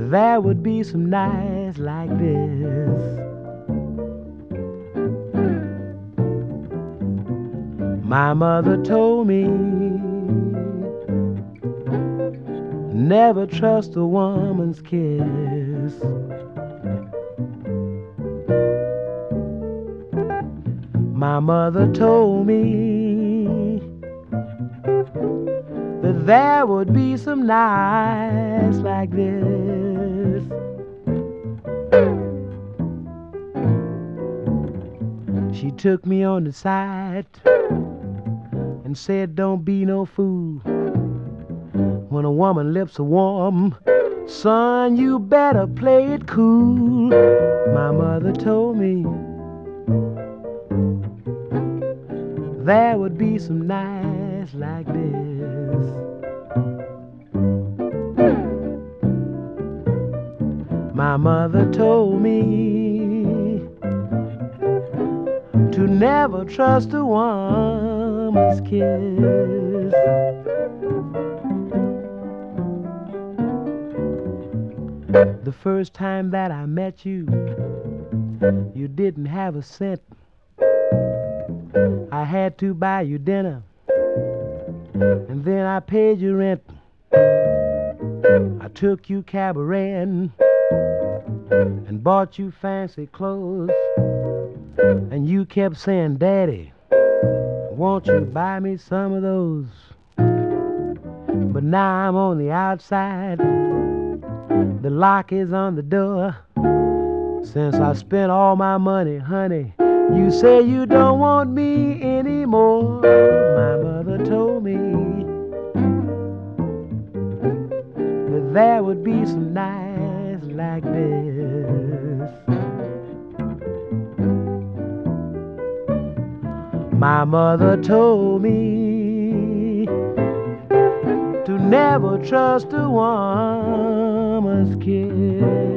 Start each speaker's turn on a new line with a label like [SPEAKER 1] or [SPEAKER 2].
[SPEAKER 1] there would be some nights like this. My mother told me never trust a woman's kiss. My mother told me that there would be some nights like this. She took me on the side and said, don't be no fool. When a woman lips are warm, son, you better play it cool. My mother told me there would be some nights like this. My mother told me to never trust a woman's kiss. The first time that I met you, you didn't have a cent. I had to buy you dinner, and then I paid your rent. I took you cabareting and bought you fancy clothes, and you kept saying, Daddy, won't you buy me some of those? But now I'm on the outside, the lock is on the door. Since I spent all my money, honey, you say you don't want me anymore. My mother told me that there would be some nights like this. My mother told me to never trust a woman's kiss.